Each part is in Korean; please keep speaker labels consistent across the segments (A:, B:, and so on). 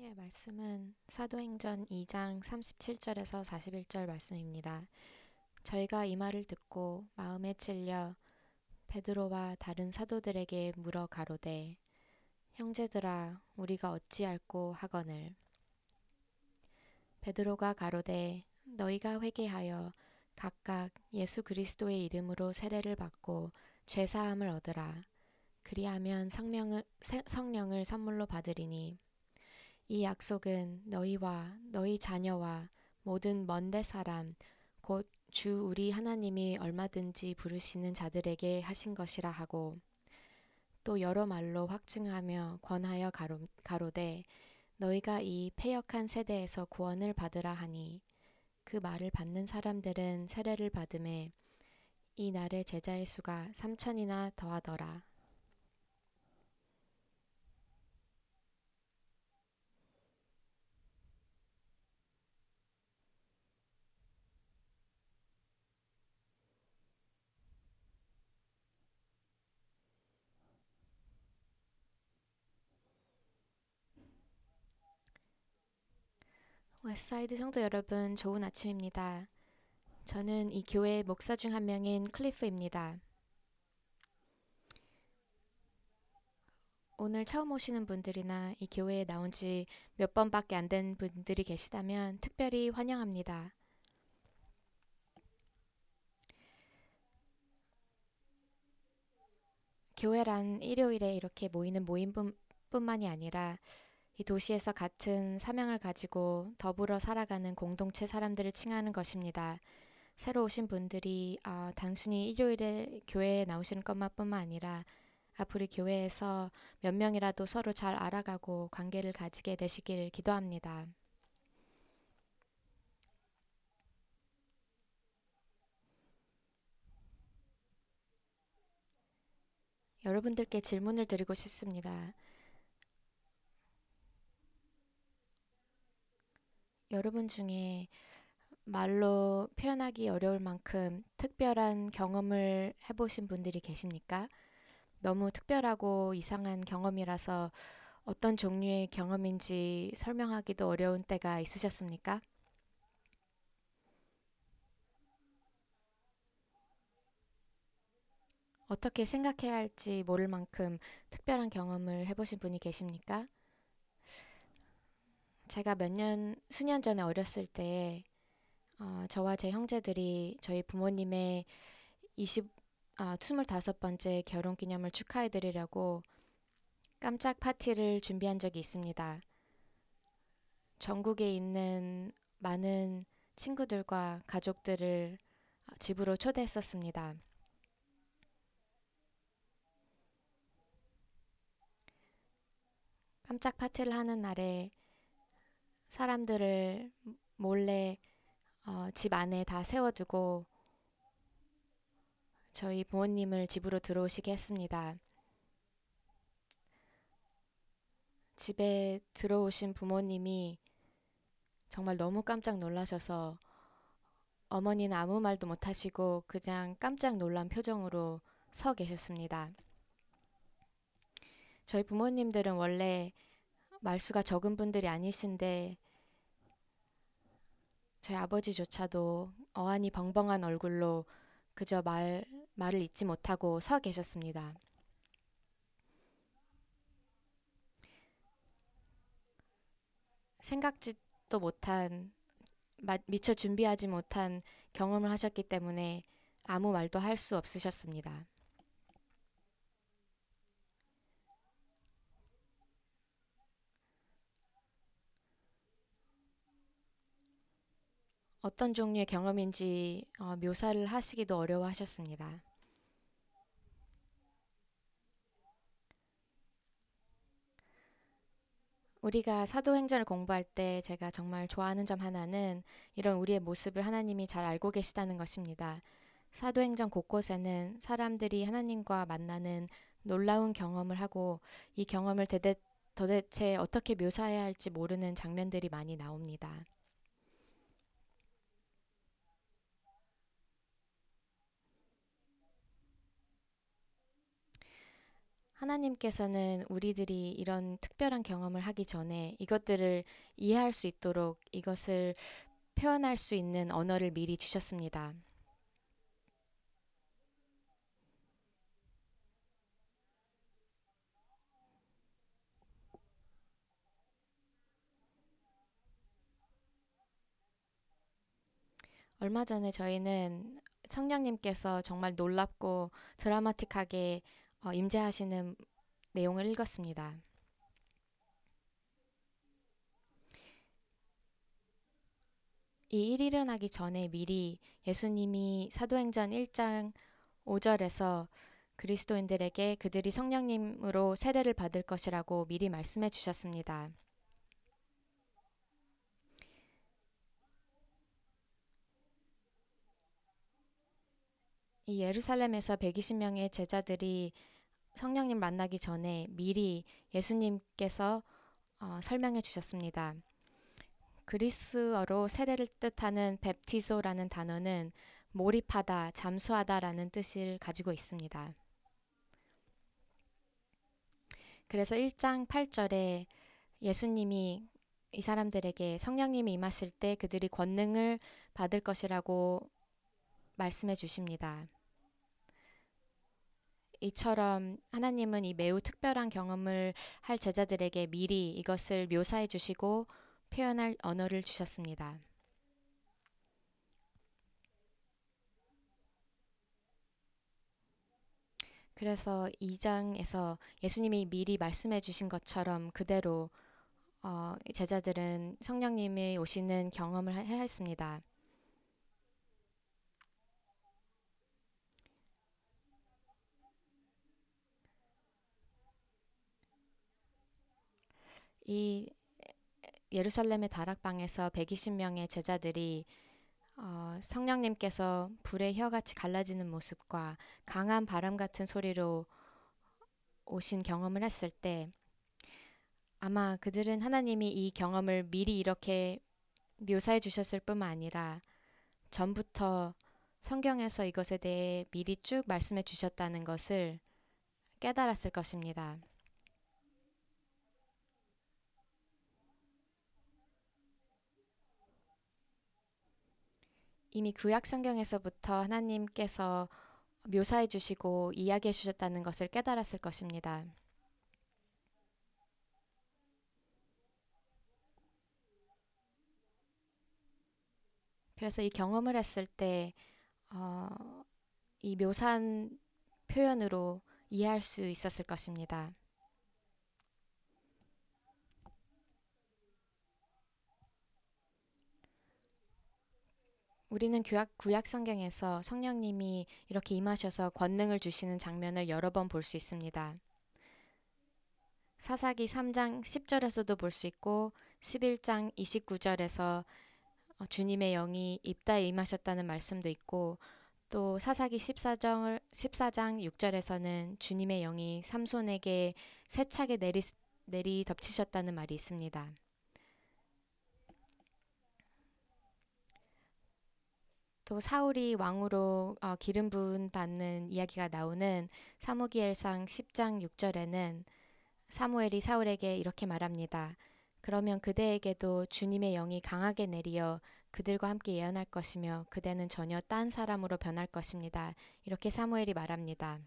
A: 오늘의 말씀은 사도행전 2장 37절에서 41절 말씀입니다. 저희가 이 말을 듣고 마음에 찔려 베드로와 다른 사도들에게 물어 가로되 형제들아 우리가 어찌할꼬 하거늘. 베드로가 가로되 너희가 회개하여 각각 예수 그리스도의 이름으로 세례를 받고 죄 사함을 얻으라. 그리하면 성령을 선물로 받으리니 이 약속은 너희와 너희 자녀와 모든 먼데 사람 곧 주 우리 하나님이 얼마든지 부르시는 자들에게 하신 것이라 하고 또 여러 말로 확증하며 권하여 가로되 너희가 이 패역한 세대에서 구원을 받으라 하니 그 말을 받는 사람들은 세례를 받음에 이 날의 제자의 수가 3천이나 더하더라. 웨스트사이드 성도 여러분, 좋은 아침입니다. 저는 이 교회의 목사 중 한 명인 클리프입니다. 오늘 처음 오시는 분들이나 이 교회에 나온 지 몇 번밖에 안 된 분들이 계시다면 특별히 환영합니다. 교회란 일요일에 이렇게 모이는 모임뿐만이 아니라 이 도시에서 같은 사명을 가지고 더불어 살아가는 공동체 사람들을 칭하는 것입니다. 새로 오신 분들이 단순히 일요일에 교회에 나오시는 것만뿐만 아니라 앞으로 교회에서 몇 명이라도 서로 잘 알아가고 관계를 가지게 되시길 기도합니다. 여러분들께 질문을 드리고 싶습니다. 여러분 중에 말로 표현하기 어려울 만큼 특별한 경험을 해보신 분들이 계십니까? 너무 특별하고 이상한 경험이라서 어떤 종류의 경험인지 설명하기도 어려운 때가 있으셨습니까? 어떻게 생각해야 할지 모를 만큼 특별한 경험을 해보신 분이 계십니까? 제가 수년 전에 어렸을 때 저와 제 형제들이 저희 부모님의 25번째 결혼 기념을 축하해 드리려고 깜짝 파티를 준비한 적이 있습니다. 전국에 있는 많은 친구들과 가족들을 집으로 초대했었습니다. 깜짝 파티를 하는 날에 사람들을 몰래 집 안에 다 세워두고 저희 부모님을 집으로 들어오시게 했습니다. 집에 들어오신 부모님이 정말 너무 깜짝 놀라셔서 어머니는 아무 말도 못하시고 그냥 깜짝 놀란 표정으로 서 계셨습니다. 저희 부모님들은 원래 말수가 적은 분들이 아니신데 저희 아버지조차도 어안이 벙벙한 얼굴로 그저 말을 잇지 못하고 서 계셨습니다. 생각지도 못한, 미처 준비하지 못한 경험을 하셨기 때문에 아무 말도 할 수 없으셨습니다. 어떤 종류의 경험인지 묘사를 하시기도 어려워하셨습니다. 우리가 사도행전을 공부할 때 제가 정말 좋아하는 점 하나는 이런 우리의 모습을 하나님이 잘 알고 계시다는 것입니다. 사도행전 곳곳에는 사람들이 하나님과 만나는 놀라운 경험을 하고 이 경험을 도대체 어떻게 묘사해야 할지 모르는 장면들이 많이 나옵니다. 하나님께서는 우리들이 이런 특별한 경험을 하기 전에 이것들을 이해할 수 있도록 이것을 표현할 수 있는 언어를 미리 주셨습니다. 얼마 전에 저희는 성령님께서 정말 놀랍고 드라마틱하게 임재하시는 내용을 읽었습니다. 이 일이 일어나기 전에 미리 예수님이 사도행전 1장 5절에서 그리스도인들에게 그들이 성령님으로 세례를 받을 것이라고 미리 말씀해 주셨습니다. 이 예루살렘에서 120명의 제자들이 성령님 만나기 전에 미리 예수님께서 설명해 주셨습니다. 그리스어로 세례를 뜻하는 베프티소라는 단어는 몰입하다, 잠수하다라는 뜻을 가지고 있습니다. 그래서 1장 8절에 예수님이 이 사람들에게 성령님이 임하실 때 그들이 권능을 받을 것이라고 말씀해 주십니다. 이처럼 하나님은 이 매우 특별한 경험을 할 제자들에게 미리 이것을 묘사해 주시고 표현할 언어를 주셨습니다. 그래서 2장에서 예수님이 미리 말씀해 주신 것처럼 그대로 제자들은 성령님이 오시는 경험을 해야 했습니다. 이 예루살렘의 다락방에서 120명의 제자들이 성령님께서 불의 혀같이 갈라지는 모습과 강한 바람 같은 소리로 오신 경험을 했을 때 아마 그들은 하나님이 이 경험을 미리 이렇게 묘사해 주셨을 뿐만 아니라 전부터 성경에서 이것에 대해 미리 쭉 말씀해 주셨다는 것을 깨달았을 것입니다. 이미 구약 성경에서부터 하나님께서 묘사해 주시고 이야기해 주셨다는 것을 깨달았을 것입니다. 그래서 이 경험을 했을 때, 어, 이 묘사한 표현으로 이해할 수 있었을 것입니다. 우리는 구약 성경에서 성령님이 이렇게 임하셔서 권능을 주시는 장면을 여러 번 볼 수 있습니다. 사사기 3장 10절에서도 볼 수 있고 11장 29절에서 주님의 영이 입다에 임하셨다는 말씀도 있고 또 사사기 14장 6절에서는 주님의 영이 삼손에게 세차게 내리 덮치셨다는 말이 있습니다. 또 사울이 왕으로 기름 부음 받는 이야기가 나오는 사무기엘상 10장 6절에는 사무엘이 사울에게 이렇게 말합니다. 그러면 그대에게도 주님의 영이 강하게 내리어 그들과 함께 예언할 것이며 그대는 전혀 딴 사람으로 변할 것입니다. 이렇게 사무엘이 말합니다.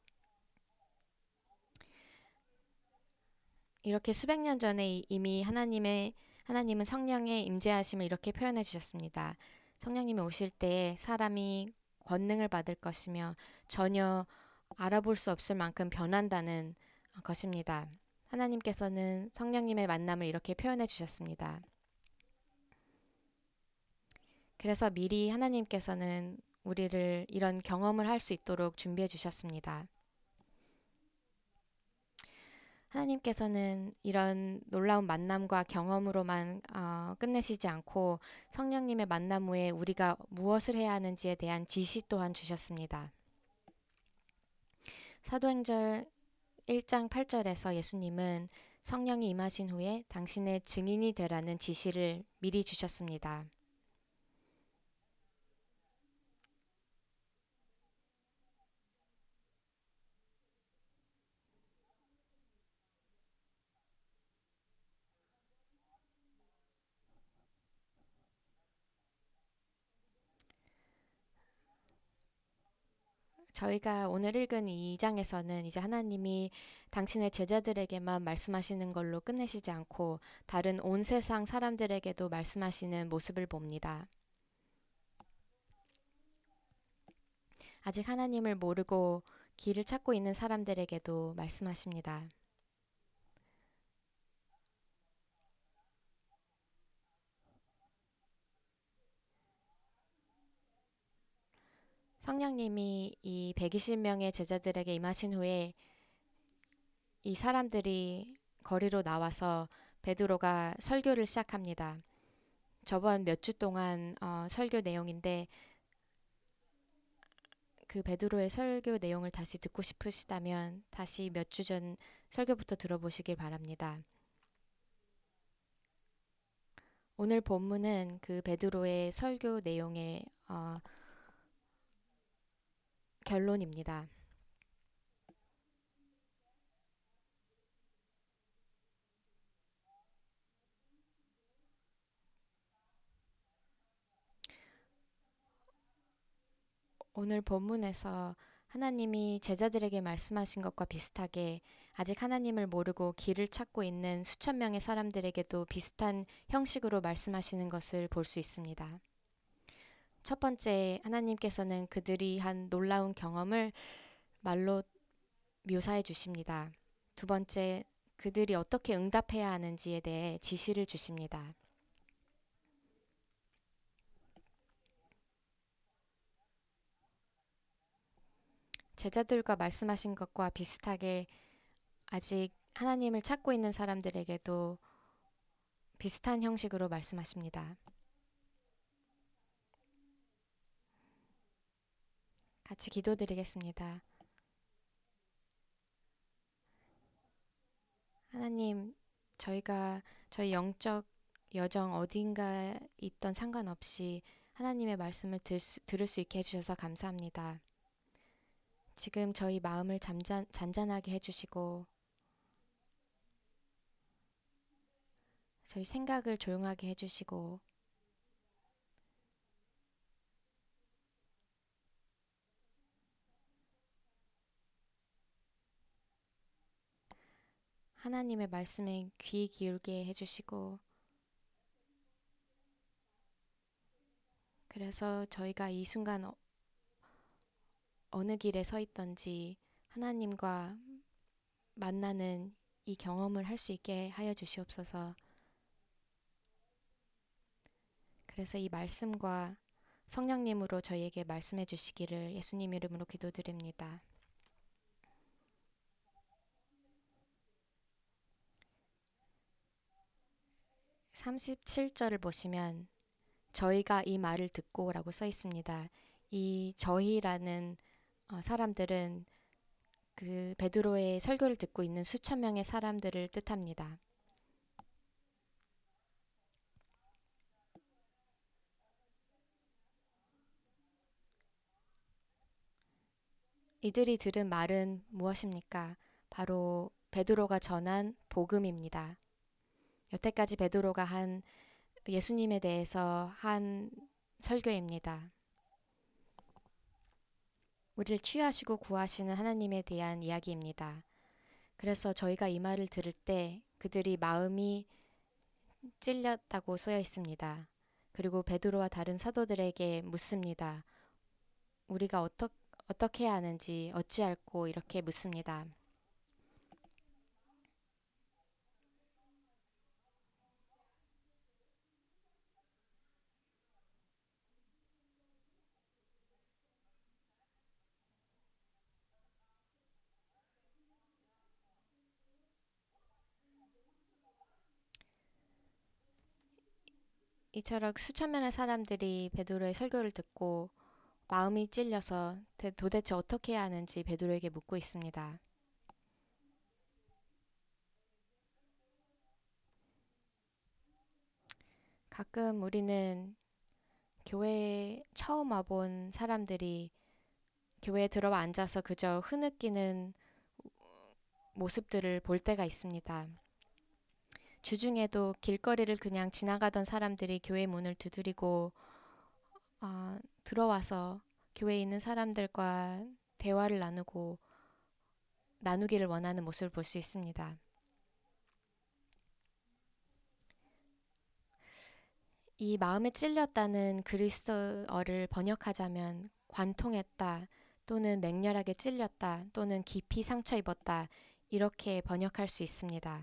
A: 이렇게 수백 년 전에 이미 하나님은 성령의 임재하심을 이렇게 표현해 주셨습니다. 성령님이 오실 때에 사람이 권능을 받을 것이며 전혀 알아볼 수 없을 만큼 변한다는 것입니다. 하나님께서는 성령님의 만남을 이렇게 표현해 주셨습니다. 그래서 미리 하나님께서는 우리를 이런 경험을 할 수 있도록 준비해 주셨습니다. 하나님께서는 이런 놀라운 만남과 경험으로만 끝내시지 않고 성령님의 만남 후에 우리가 무엇을 해야 하는지에 대한 지시 또한 주셨습니다. 사도행전 1장 8절에서 예수님은 성령이 임하신 후에 당신의 증인이 되라는 지시를 미리 주셨습니다. 저희가 오늘 읽은 이 2장에서는 이제 하나님이 당신의 제자들에게만 말씀하시는 걸로 끝내시지 않고 다른 온 세상 사람들에게도 말씀하시는 모습을 봅니다. 아직 하나님을 모르고 길을 찾고 있는 사람들에게도 말씀하십니다. 성령님이 이 120명의 제자들에게 임하신 후에 이 사람들이 거리로 나와서 베드로가 설교를 시작합니다. 저번 몇 주 동안 설교 내용인데 그 베드로의 설교 내용을 다시 듣고 싶으시다면 다시 몇 주 전 설교부터 들어보시길 바랍니다. 오늘 본문은 그 베드로의 설교 내용의 결론입니다. 오늘 본문에서 하나님이 제자들에게 말씀하신 것과 비슷하게 아직 하나님을 모르고 길을 찾고 있는 수천 명의 사람들에게도 비슷한 형식으로 말씀하시는 것을 볼 수 있습니다. 첫 번째, 하나님께서는 그들이 한 놀라운 경험을 말로 묘사해 주십니다. 두 번째, 그들이 어떻게 응답해야 하는지에 대해 지시를 주십니다. 제자들과 말씀하신 것과 비슷하게 아직 하나님을 찾고 있는 사람들에게도 비슷한 형식으로 말씀하십니다. 같이 기도드리겠습니다. 하나님, 저희가 저희 영적 여정 어딘가 있던 상관없이 하나님의 말씀을 들을 수 있게 해주셔서 감사합니다. 지금 저희 마음을 잔잔하게 해주시고 저희 생각을 조용하게 해주시고 하나님의 말씀에 귀 기울게 해주시고 그래서 저희가 이 순간 어느 길에 서 있던지 하나님과 만나는 이 경험을 할 수 있게 하여 주시옵소서. 그래서 이 말씀과 성령님으로 저희에게 말씀해 주시기를 예수님 이름으로 기도드립니다. 37절을 보시면 저희가 이 말을 듣고 라고 써 있습니다. 이 저희라는 사람들은 그 베드로의 설교를 듣고 있는 수천 명의 사람들을 뜻합니다. 이들이 들은 말은 무엇입니까? 바로 베드로가 전한 복음입니다. 여태까지 베드로가 한 예수님에 대해서 한 설교입니다. 우리를 취하시고 구하시는 하나님에 대한 이야기입니다. 그래서 저희가 이 말을 들을 때 그들이 마음이 찔렸다고 쓰여 있습니다. 그리고 베드로와 다른 사도들에게 묻습니다. 우리가 어떻게 해야 하는지 어찌할꼬 이렇게 묻습니다. 이처럼 수천 명의 사람들이 베드로의 설교를 듣고 마음이 찔려서 도대체 어떻게 해야 하는지 베드로에게 묻고 있습니다. 가끔 우리는 교회에 처음 와본 사람들이 교회에 들어와 앉아서 그저 흐느끼는 모습들을 볼 때가 있습니다. 주중에도 길거리를 그냥 지나가던 사람들이 교회 문을 두드리고 들어와서 교회에 있는 사람들과 대화를 나누기를 원하는 모습을 볼 수 있습니다. 이 마음에 찔렸다는 그리스어를 번역하자면 관통했다 또는 맹렬하게 찔렸다 또는 깊이 상처 입었다 이렇게 번역할 수 있습니다.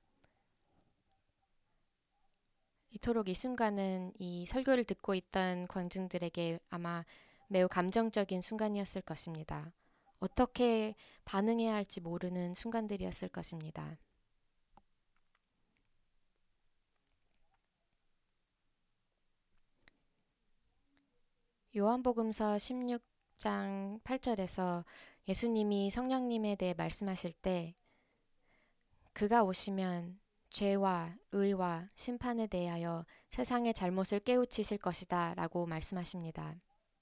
A: 이토록 이 순간은 이 설교를 듣고 있던 관중들에게 아마 매우 감정적인 순간이었을 것입니다. 어떻게 반응해야 할지 모르는 순간들이었을 것입니다. 요한복음서 16장 8절에서 예수님이 성령님에 대해 말씀하실 때 그가 오시면 죄와 의와 심판에 대하여 세상의 잘못을 깨우치실 것이다 라고 말씀하십니다.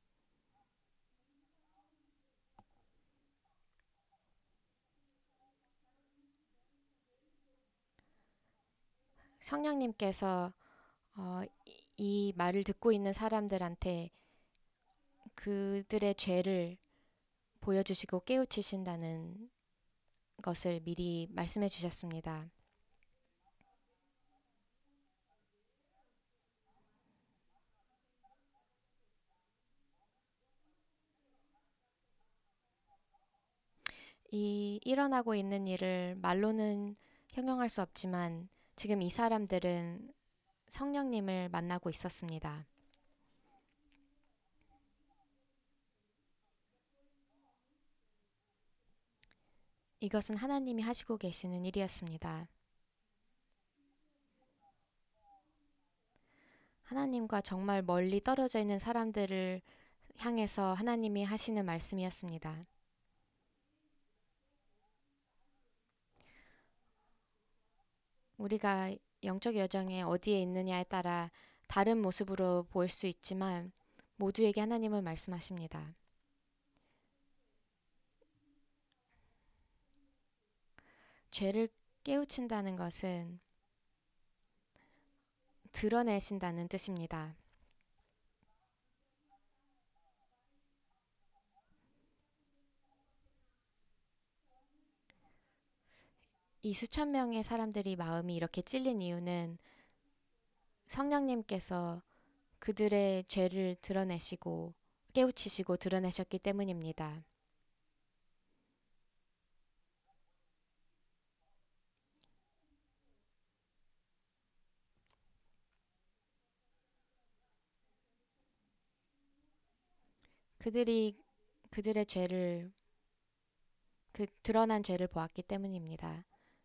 A: 성령님께서 이 말을 듣고 있는 사람들한테 그들의 죄를 보여주시고 깨우치신다는 것을 미리 말씀해 주셨습니다. 이 일어나고 있는 일을 말로는 형용할 수 없지만 지금 이 사람들은 성령님을 만나고 있었습니다. 이것은 하나님이 하시고 계시는 일이었습니다. 하나님과 정말 멀리 떨어져 있는 사람들을 향해서 하나님이 하시는 말씀이었습니다. 우리가 영적 여정에 어디에 있느냐에 따라 다른 모습으로 보일 수 있지만 모두에게 하나님은 말씀하십니다. 죄를 깨우친다는 것은 드러내신다는 뜻입니다. 이 수천 명의 사람들이 마음이 이렇게 찔린 이유는 성령님께서 그들의 죄를 드러내시고 깨우치시고 드러내셨기 때문입니다. 그들이 그들의 죄를 그 드러난 죄를 보았기 때문입니다.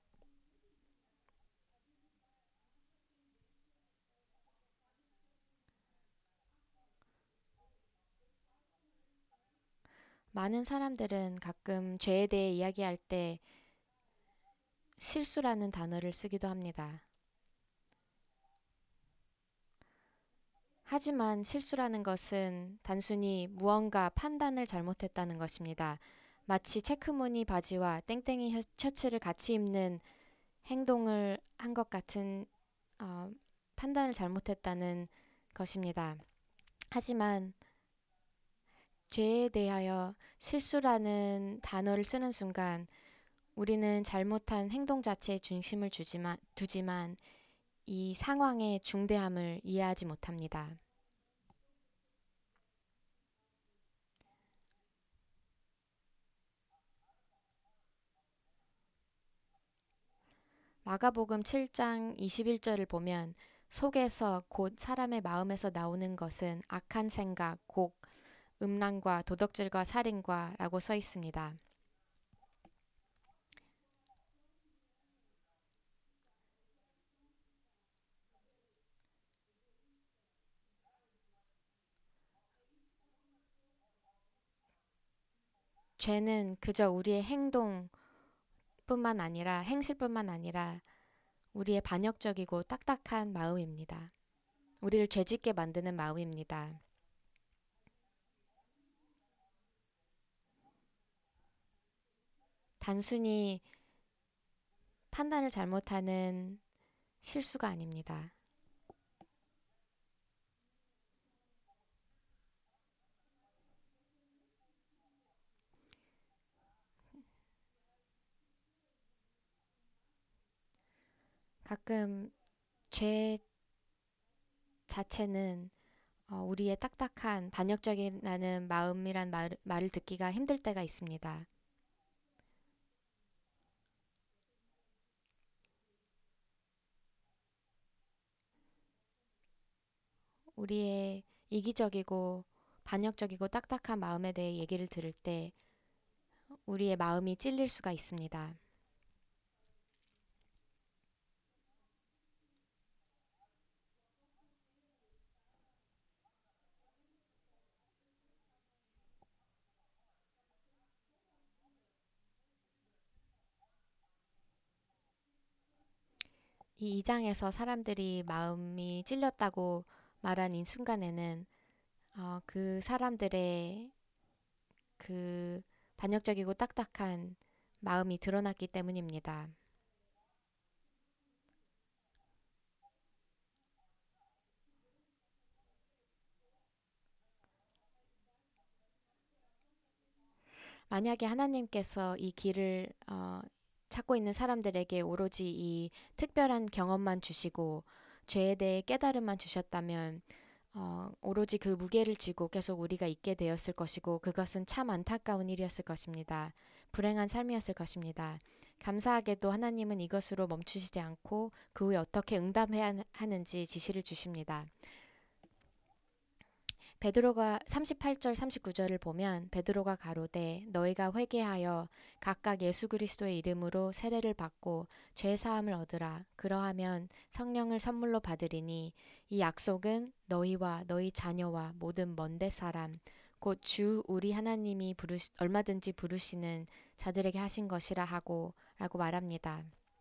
A: 많은 사람들은 가끔 죄에 대해 이야기할 때 실수라는 단어를 쓰기도 합니다. 하지만 실수라는 것은 단순히 무언가 판단을 잘못했다는 것입니다. 마치 체크무늬 바지와 땡땡이 셔츠를 같이 입는 행동을 한 것 같은 어, 판단을 잘못했다는 것입니다. 하지만 죄에 대하여 실수라는 단어를 쓰는 순간 우리는 잘못한 행동 자체에 중심을 두지만 이 상황의 중대함을 이해하지 못합니다. 마가복음 7장 21절을 보면 속에서 곧 사람의 마음에서 나오는 것은 악한 생각, 곡, 음란과 도덕질과 살인과 라고 써 있습니다. 죄는 그저 우리의 행실뿐만 아니라 우리의 반역적이고 딱딱한 마음입니다. 우리를 죄짓게 만드는 마음입니다. 단순히 판단을 잘못하는 실수가 아닙니다. 가끔 죄 자체는 우리의 딱딱한 반역적이라는 마음이란 말을 듣기가 힘들 때가 있습니다. 우리의 이기적이고 반역적이고 딱딱한 마음에 대해 얘기를 들을 때 우리의 마음이 찔릴 수가 있습니다. 이 2장에서 사람들이 마음이 찔렸다고 말한 이 순간에는 그 사람들의 그 반역적이고 딱딱한 마음이 드러났기 때문입니다. 만약에 하나님께서 이 길을 찾고 있는 사람들에게 오로지 이 특별한 경험만 주시고 죄에 대해 깨달음만 주셨다면 오로지 그 무게를 지고 계속 우리가 있게 되었을 것이고 그것은 참 안타까운 일이었을 것입니다. 불행한 삶이었을 것입니다. 감사하게도 하나님은 이것으로 멈추시지 않고 그 후에 어떻게 응답해야 하는지 지시를 주십니다. 베드로가 38절 39절을 보면 베드로가 가로되 너희가 회개하여 각각 예수 그리스도의 이름으로 세례를 받고 죄 사함을 얻으라 그러하면 성령을 선물로 받으리니 이 약속은 너희와 너희 자녀와 모든 먼데 사람 곧 주 우리 하나님이 얼마든지 부르시는 자들에게 하신 것이라 하고 라고 말합니다.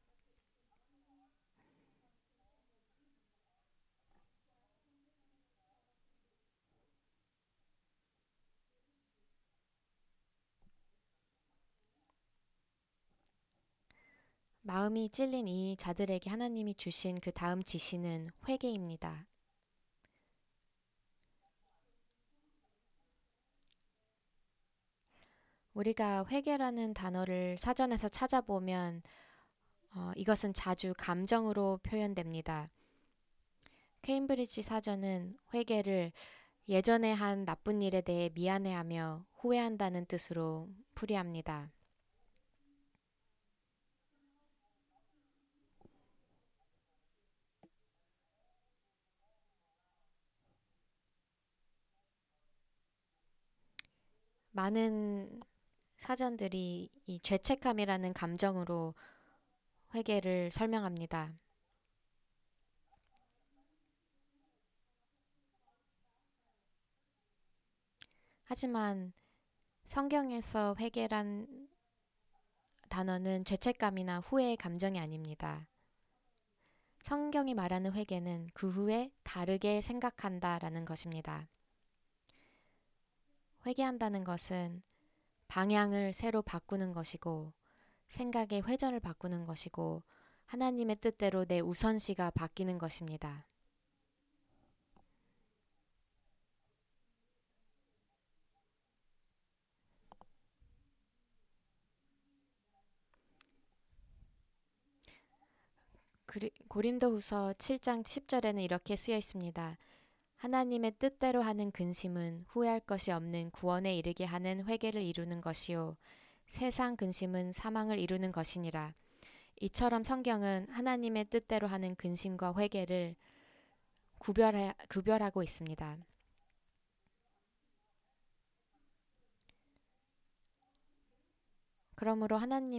A: 마음이 찔린 이 자들에게 하나님이 주신 그 다음 지시는 회개입니다. 우리가 회개라는 단어를 사전에서 찾아보면 이것은 자주 감정으로 표현됩니다. 케임브리지 사전은 회개를 예전에 한 나쁜 일에 대해 미안해하며 후회한다는 뜻으로 풀이합니다. 많은 사전들이 이 죄책감이라는 감정으로 회개를 설명합니다. 하지만 성경에서 회개란 단어는 죄책감이나 후회의 감정이 아닙니다. 성경이 말하는 회개는 그 후에 다르게 생각한다라는 것입니다. 회개한다는 것은 방향을 새로 바꾸는 것이고 생각의 회전을 바꾸는 것이고 하나님의 뜻대로 내 우선시가 바뀌는 것입니다. 고린도후서 7장 10절에는 이렇게 쓰여 있습니다. 하나님의 뜻대로 하는 근심은 후회할 것이 없는 구원에 이르게 하는 회개를 이루는 것이요 세상 근심은 사망을 이루는 것이니라. 이처럼 성경은 하나님의 뜻대로 하는 근심과 회개를 구별하고 있습니다. 그러므로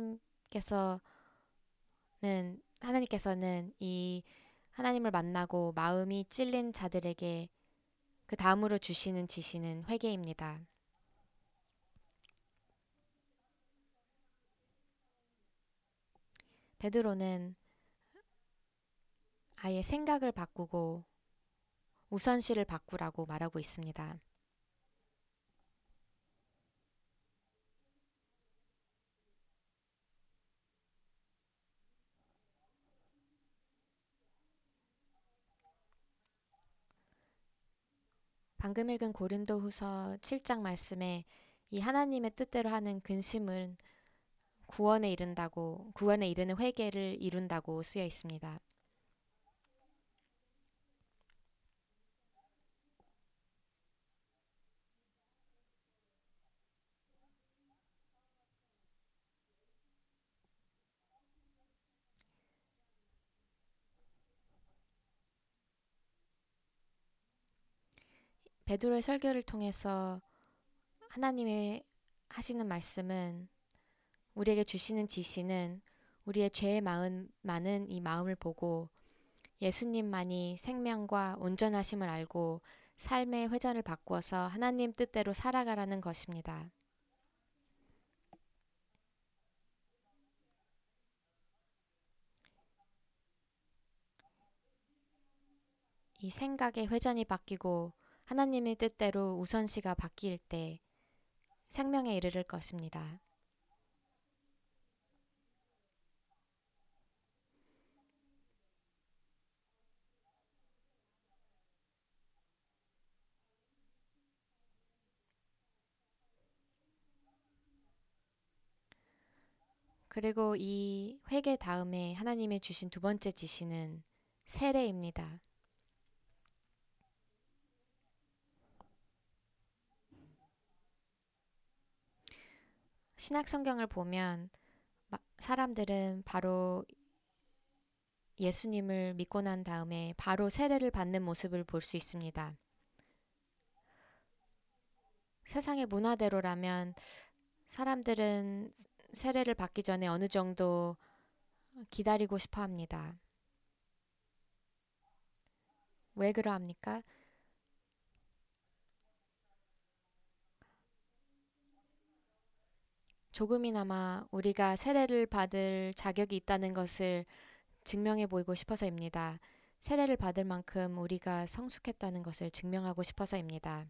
A: 하나님께서는 이 하나님을 만나고 마음이 찔린 자들에게 그 다음으로 주시는 지시는 회개입니다. 베드로는 아예 생각을 바꾸고 우선시를 바꾸라고 말하고 있습니다. 방금 읽은 고린도후서 7장 말씀에 이 하나님의 뜻대로 하는 근심은 구원에 이르는 회개를 이룬다고 쓰여 있습니다. 베드로의 설교를 통해서 하나님의 하시는 말씀은, 우리에게 주시는 지시는 우리의 죄에 많은 이 마음을 보고 예수님만이 생명과 온전하심을 알고 삶의 회전을 바꾸어서 하나님 뜻대로 살아가라는 것입니다. 이 생각의 회전이 바뀌고 하나님의 뜻대로 우선시가 바뀔 때 생명에 이르를 것입니다. 그리고 이 회개 다음에 하나님이 주신 두 번째 지시는 세례입니다. 신약 성경을 보면 사람들은 바로 예수님을 믿고 난 다음에 바로 세례를 받는 모습을 볼 수 있습니다. 세상의 문화대로라면 사람들은 세례를 받기 전에 어느 정도 기다리고 싶어 합니다. 왜 그러합니까? 조금이나마 우리가 세례를 받을 자격이 있다는 것을 증명해 보이고 싶어서입니다. 세례를 받을 만큼 우리가 성숙했다는 것을 증명하고 싶어서입니다.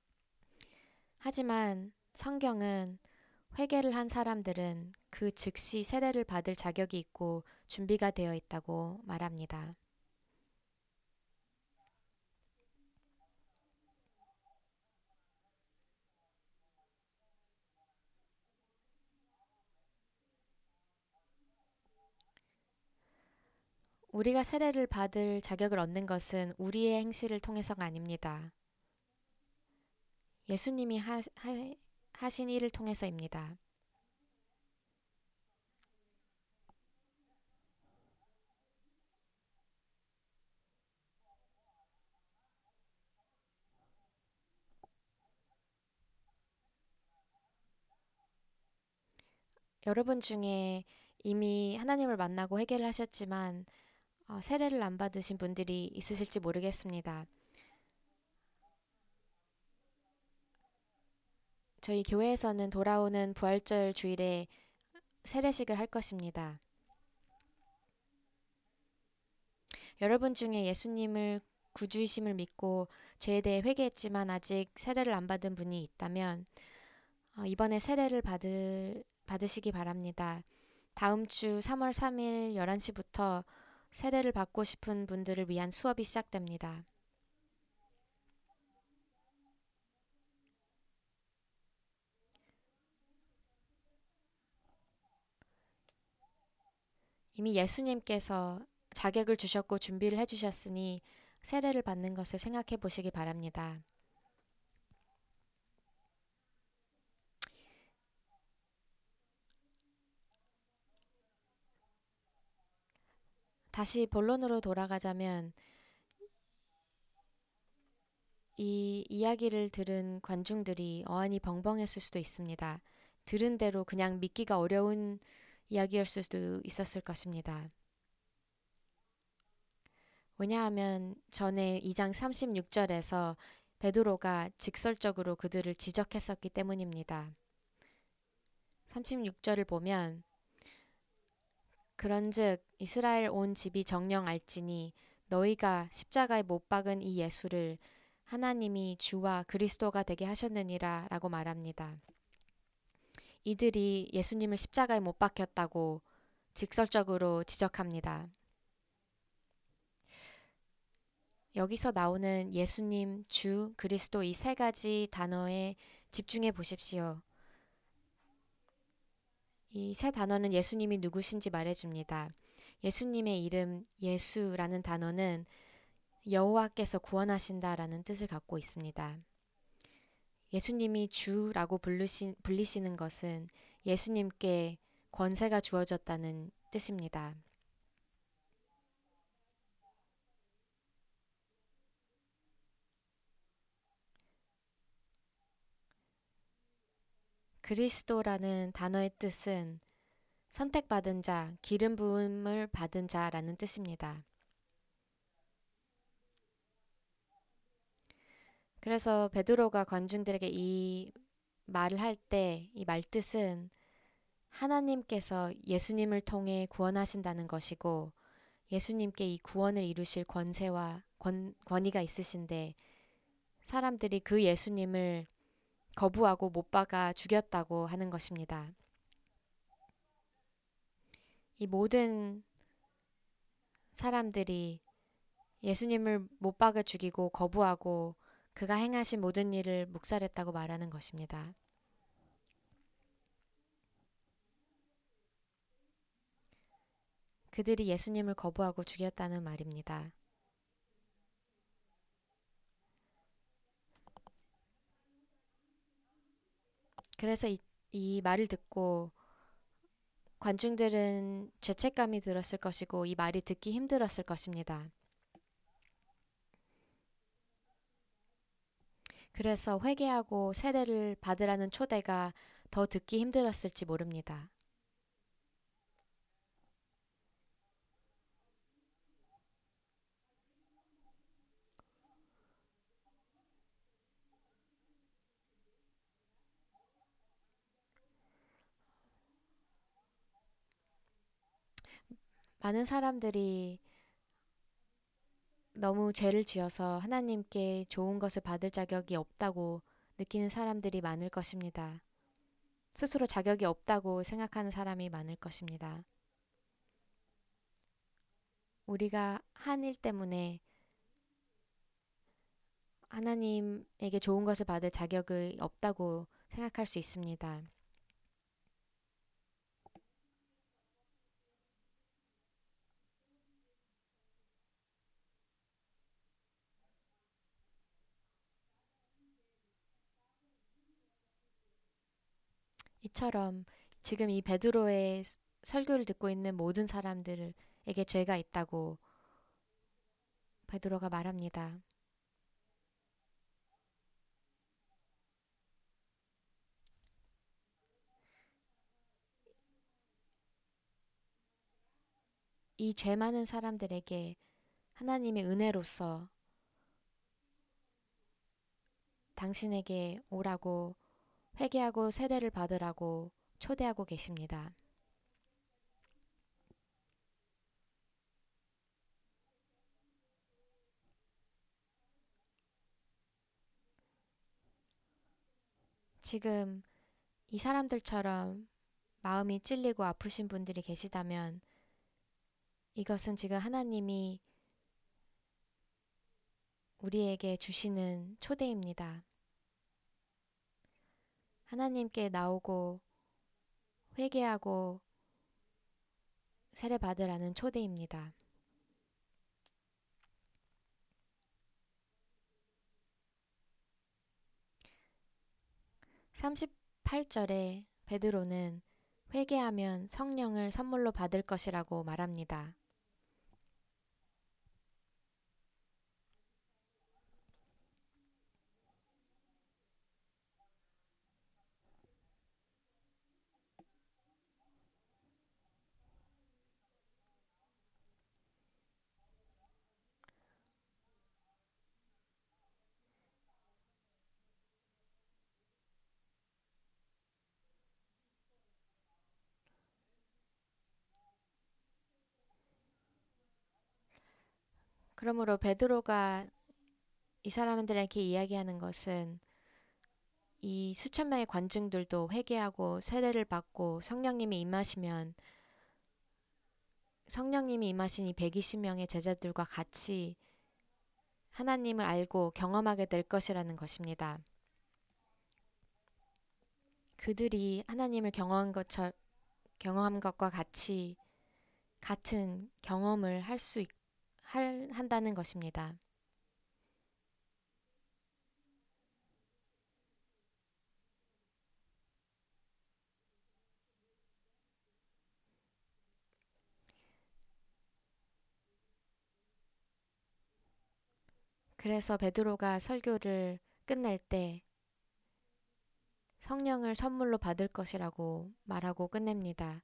A: 하지만 성경은 회개를 한 사람들은 그 즉시 세례를 받을 자격이 있고 준비가 되어 있다고 말합니다. 우리가 세례를 받을 자격을 얻는 것은 우리의 행실을 통해서가 아닙니다. 예수님이 하신 일을 통해서입니다. 여러분 중에 이미 하나님을 만나고 회개를 하셨지만 세례를 안 받으신 분들이 있으실지 모르겠습니다. 저희 교회에서는 돌아오는 부활절 주일에 세례식을 할 것입니다. 여러분 중에 예수님을 구주이심을 믿고 죄에 대해 회개했지만 아직 세례를 안 받은 분이 있다면 이번에 세례를 받으시기 바랍니다. 다음 주 3월 3일 11시부터 세례를 받고 싶은 분들을 위한 수업이 시작됩니다. 이미 예수님께서 자격을 주셨고 준비를 해주셨으니 세례를 받는 것을 생각해 보시기 바랍니다. 다시 본론으로 돌아가자면 이 이야기를 들은 관중들이 어안이 벙벙했을 수도 있습니다. 들은 대로 그냥 믿기가 어려운 이야기였을 수도 있었을 것입니다. 왜냐하면 전에 2장 36절에서 베드로가 직설적으로 그들을 지적했었기 때문입니다. 36절을 보면 그런즉 이스라엘 온 집이 정령 알지니 너희가 십자가에 못 박은 이 예수를 하나님이 주와 그리스도가 되게 하셨느니라 라고 말합니다. 이들이 예수님을 십자가에 못 박혔다고 직설적으로 지적합니다. 여기서 나오는 예수님, 주, 그리스도 이 세 가지 단어에 집중해 보십시오. 이 세 단어는 예수님이 누구신지 말해줍니다. 예수님의 이름 예수라는 단어는 여호와께서 구원하신다라는 뜻을 갖고 있습니다. 예수님이 주라고 불리시는 것은 예수님께 권세가 주어졌다는 뜻입니다. 그리스도라는 단어의 뜻은 선택받은 자, 기름 부음을 받은 자라는 뜻입니다. 그래서 베드로가 관중들에게 이 말을 할 때 이 말뜻은 하나님께서 예수님을 통해 구원하신다는 것이고 예수님께 이 구원을 이루실 권세와 권위가 있으신데 사람들이 그 예수님을 거부하고 못 박아 죽였다고 하는 것입니다. 이 모든 사람들이 예수님을 못 박아 죽이고 거부하고 그가 행하신 모든 일을 묵살했다고 말하는 것입니다. 그들이 예수님을 거부하고 죽였다는 말입니다. 그래서 이 말을 듣고 관중들은 죄책감이 들었을 것이고 이 말이 듣기 힘들었을 것입니다. 그래서 회개하고 세례를 받으라는 초대가 더 듣기 힘들었을지 모릅니다. 많은 사람들이 너무 죄를 지어서 하나님께 좋은 것을 받을 자격이 없다고 느끼는 사람들이 많을 것입니다. 스스로 자격이 없다고 생각하는 사람이 많을 것입니다. 우리가 한 일 때문에 하나님에게 좋은 것을 받을 자격이 없다고 생각할 수 있습니다. 이처럼 지금 이 베드로의 설교를 듣고 있는 모든 사람들에게 죄가 있다고 베드로가 말합니다. 이 죄 많은 사람들에게 하나님의 은혜로서 당신에게 오라고 회개하고 세례를 받으라고 초대하고 계십니다. 지금 이 사람들처럼 마음이 찔리고 아프신 분들이 계시다면 이것은 지금 하나님이 우리에게 주시는 초대입니다. 하나님께 나오고 회개하고 세례 받으라는 초대입니다. 38절에 베드로는 회개하면 성령을 선물로 받을 것이라고 말합니다. 그러므로 베드로가 이 사람들에게 이야기하는 것은 이 수천 명의 관중들도 회개하고 세례를 받고 성령님이 임하시면 성령님이 임하신 이 120명의 제자들과 같이 하나님을 알고 경험하게 될 것이라는 것입니다. 그들이 하나님을 경험한 것과 같은 경험을 한다는 것입니다. 그래서 베드로가 설교를 끝낼 때 성령을 선물로 받을 것이라고 말하고 끝냅니다.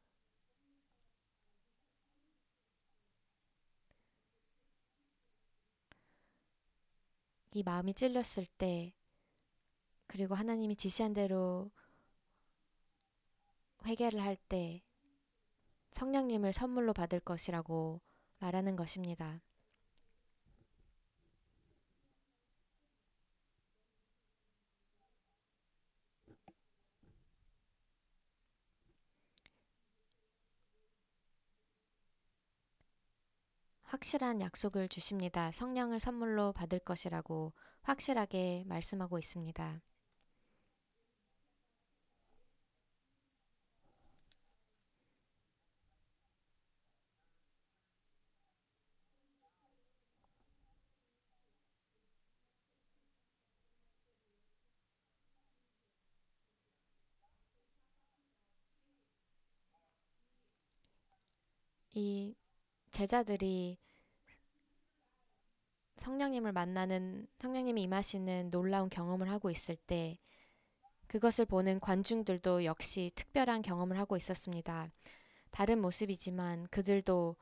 A: 이 마음이 찔렸을 때, 그리고 하나님이 지시한 대로 회개를 할 때 성령님을 선물로 받을 것이라고 말하는 것입니다. 확실한 약속을 주십니다. 성령을 선물로 받을 것이라고 확실하게 말씀하고 있습니다. 이 제자들이 성령님이 임하시는 놀라운 경험을 하고 있을 때 그것을 보는 관중들도 역시 특별한 경험을 하고 있었습니다. 다른 모습이지만 그들도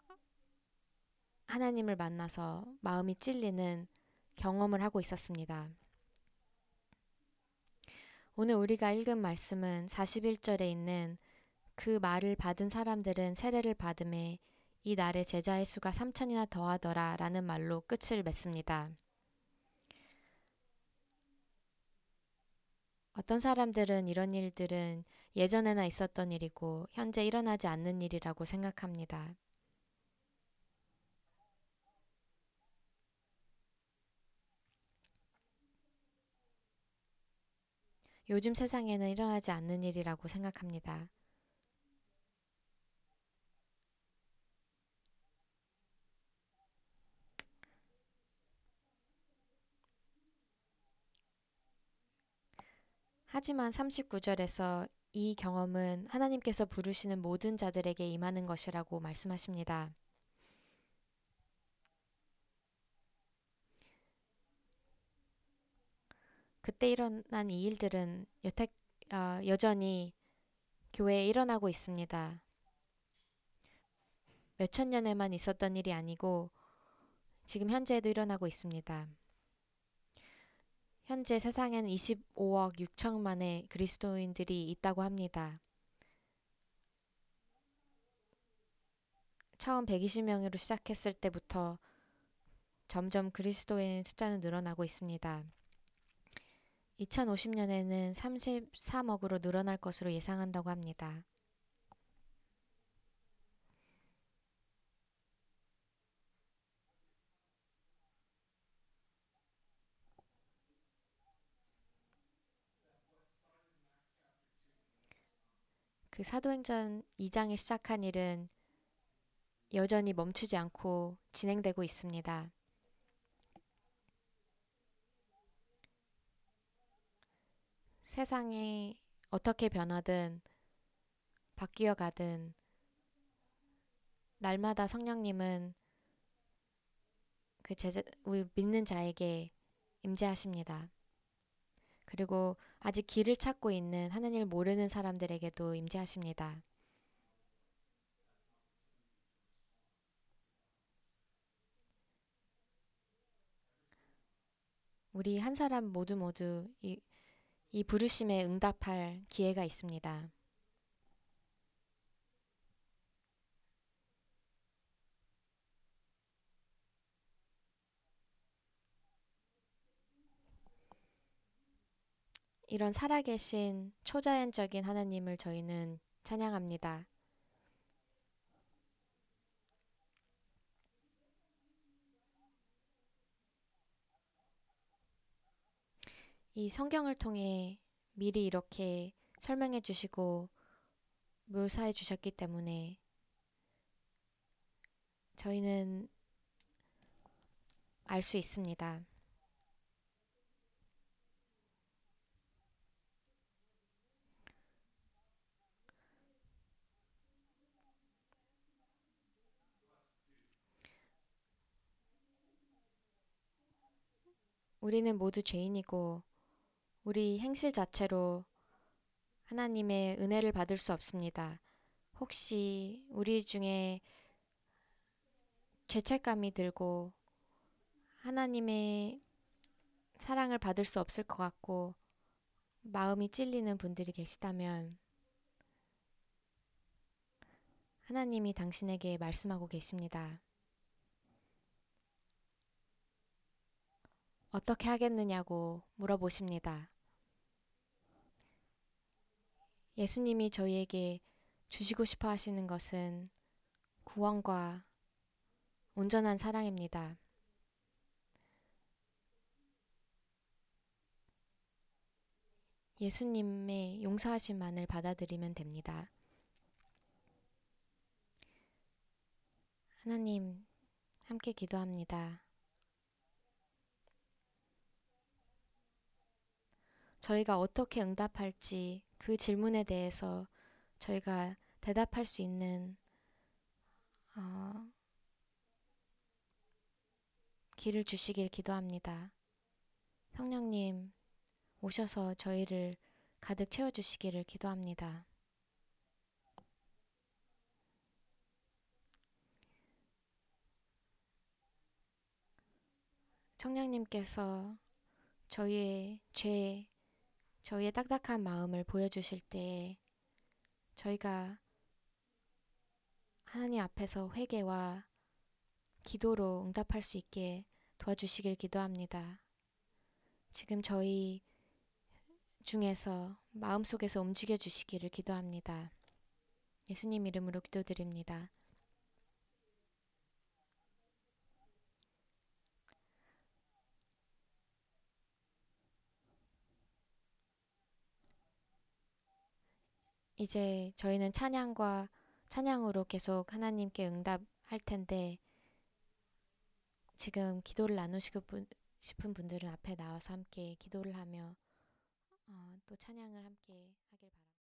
A: 하나님을 만나서 마음이 찔리는 경험을 하고 있었습니다. 오늘 우리가 읽은 말씀은 41절에 있는 그 말을 받은 사람들은 세례를 받음에 이 날에 제자의 수가 3천이나 더하더라 라는 말로 끝을 맺습니다. 어떤 사람들은 이런 일들은 예전에나 있었던 일이고 현재 일어나지 않는 일이라고 생각합니다. 요즘 세상에는 일어나지 않는 일이라고 생각합니다. 하지만 39절에서 이 경험은 하나님께서 부르시는 모든 자들에게 임하는 것이라고 말씀하십니다. 그때 일어난 이 일들은 여전히 교회에 일어나고 있습니다. 몇천 년에만 있었던 일이 아니고 지금 현재에도 일어나고 있습니다. 현재 세상에는 25억 6천만의 그리스도인들이 있다고 합니다. 처음 120명으로 시작했을 때부터 점점 그리스도인 숫자는 늘어나고 있습니다. 2050년에는 33억으로 늘어날 것으로 예상한다고 합니다. 그 사도행전 2장에 시작한 일은 여전히 멈추지 않고 진행되고 있습니다. 세상이 어떻게 변하든 바뀌어 가든 날마다 성령님은 우리 믿는 자에게 임재하십니다. 그리고 아직 길을 찾고 있는 하나님을 모르는 사람들에게도 임재하십니다. 우리 한 사람 모두 이 부르심에 응답할 기회가 있습니다. 이런 살아계신 초자연적인 하나님을 저희는 찬양합니다. 이 성경을 통해 미리 이렇게 설명해 주시고 묘사해 주셨기 때문에 저희는 알 수 있습니다. 우리는 모두 죄인이고 우리 행실 자체로 하나님의 은혜를 받을 수 없습니다. 혹시 우리 중에 죄책감이 들고 하나님의 사랑을 받을 수 없을 것 같고 마음이 찔리는 분들이 계시다면 하나님이 당신에게 말씀하고 계십니다. 어떻게 하겠느냐고 물어보십니다. 예수님이 저희에게 주시고 싶어 하시는 것은 구원과 온전한 사랑입니다. 예수님의 용서하심만을 받아들이면 됩니다. 하나님, 함께 기도합니다. 저희가 어떻게 응답할지 그 질문에 대해서 저희가 대답할 수 있는 어, 길을 주시길 기도합니다. 성령님, 오셔서 저희를 가득 채워주시기를 기도합니다. 성령님께서 저희의 죄, 저희의 딱딱한 마음을 보여주실 때에 저희가 하나님 앞에서 회개와 기도로 응답할 수 있게 도와주시길 기도합니다. 지금 저희 중에서 마음속에서 움직여 주시기를 기도합니다. 예수님 이름으로 기도드립니다. 이제 저희는 찬양으로 계속 하나님께 응답할 텐데 지금 기도를 나누시고 싶은 분들은 앞에 나와서 함께 기도를 하며 또 찬양을 함께 하길 바랍니다.